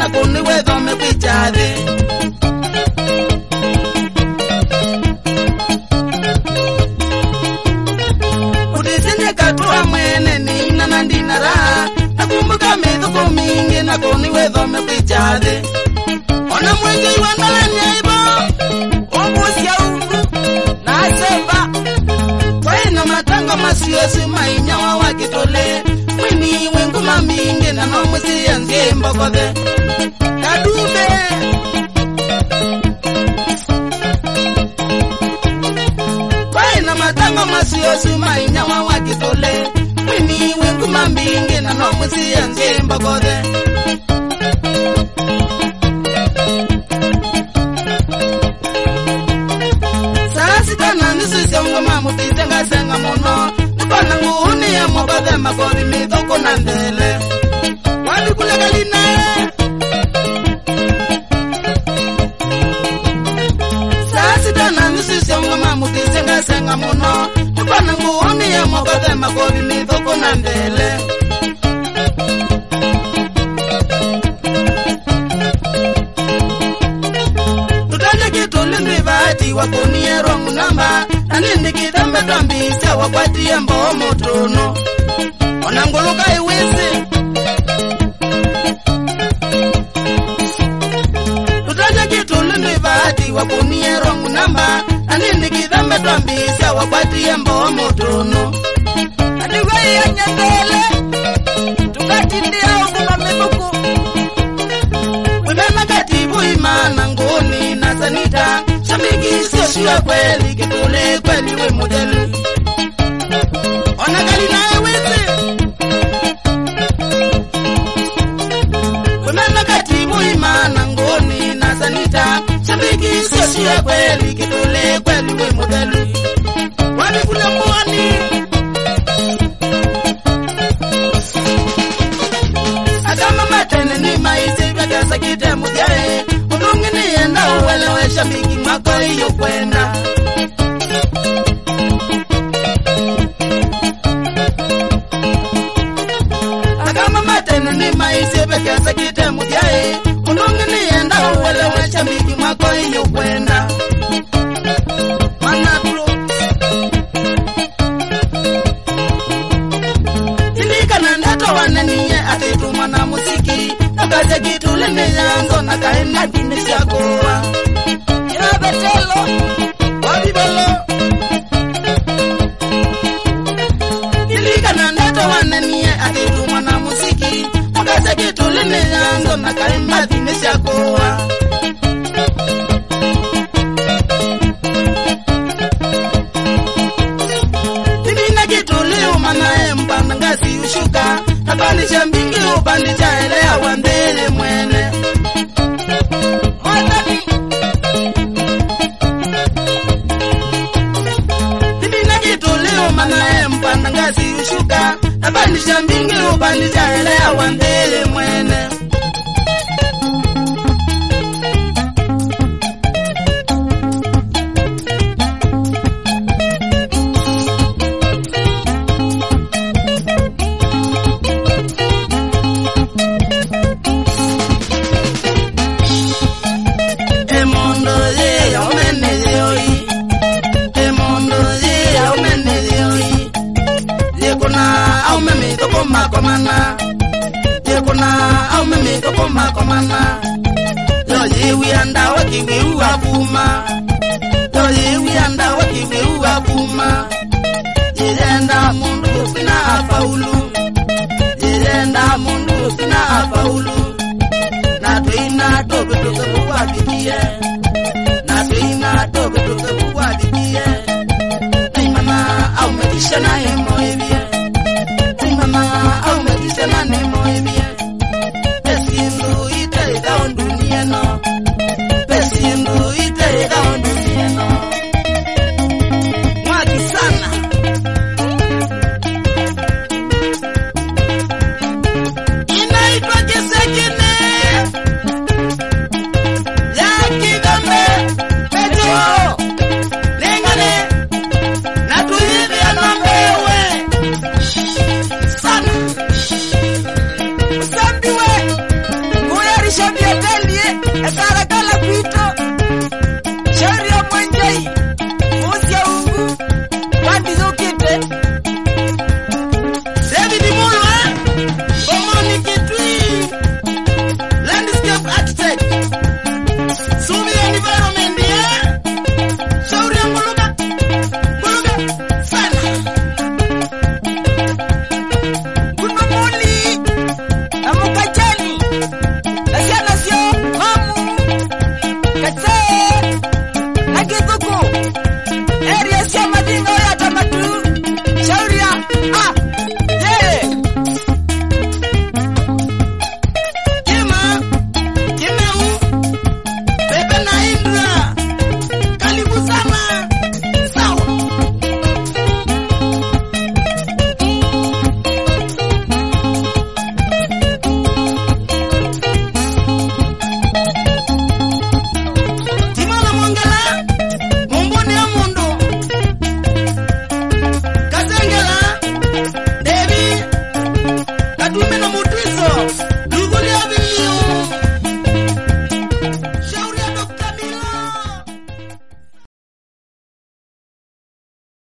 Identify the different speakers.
Speaker 1: kuni wedo me kwichade Udisine katua mwene ni nanandina raha Nakumbuka mithuko mingi na kuni wedo me kwichade Ona mwenye iwandala nyaibo Obusia ungu na asemba Waina matanga masiyosi mainya wawakitole Mwini wengu mamingi na nomwisi ya nzimbo kode Kadube Waina matanga masiyosi mainya wawakitole Mwini wengu mamingi na nomwisi ya nzimbo kode Mutitenga senga mono Nipana nguhuni ya mwabadhe makori mitoko na ndele Wali kule kalina Sasi tana nisisi ya ngoma mutitenga senga mono Nipana nguhuni ya mwabadhe makori mitoko na ndele Tutane kitu lindivati wakoni ya rongu namba Nani kitambe twambisa wakwatia mbao motono Onanguluka iwisi Tutaja kitulu ndivati wakunie rongu namba Nani kitambe twambisa wakwatia mbao motono Adiwe ya nyandele Tukatindia ukuma mibuku Wimena katibu imana ngoni na sanita Shamiki sio shua kweli kitule kweli we modeli Ona gali na ewezi Wimena katibu imana ngoni na sanita Shamiki sio shua kweli kitule kweli we modeli Wani kule mwani Agama matene ni maisi Vya kite mujare Unungini yenda uwelewe shabiki mwako iyo kwenda Agama matene ni maisi Vya kite mujare Unungini yenda uwelewe shabiki mwako iyo kwenda Manatro Tilika na ndato wananiye atituma na muziki Nakaze kitu lene yanzo nakaenda kinisha goa Kira betelo, wabibolo Tilika na ndato wananiye atituma na muziki Nakaze kitu lene yanzo nakaenda kinisha goa Timina kitu liu manae mpanda ngasi ushuka Napandisha mbingi upandisha elea wandele mwene Mwatani Timina kitu liu manae mpanda ngasi ushuka Napandisha mbingi upandisha elea wandele mwene Komana Yoye wianda wakiwe uwabuma Yoye wianda wakiwe uwabuma Yirenda mundu kina afaulu Yirenda mundu kina afaulu Na tuina tobe tobe wakikie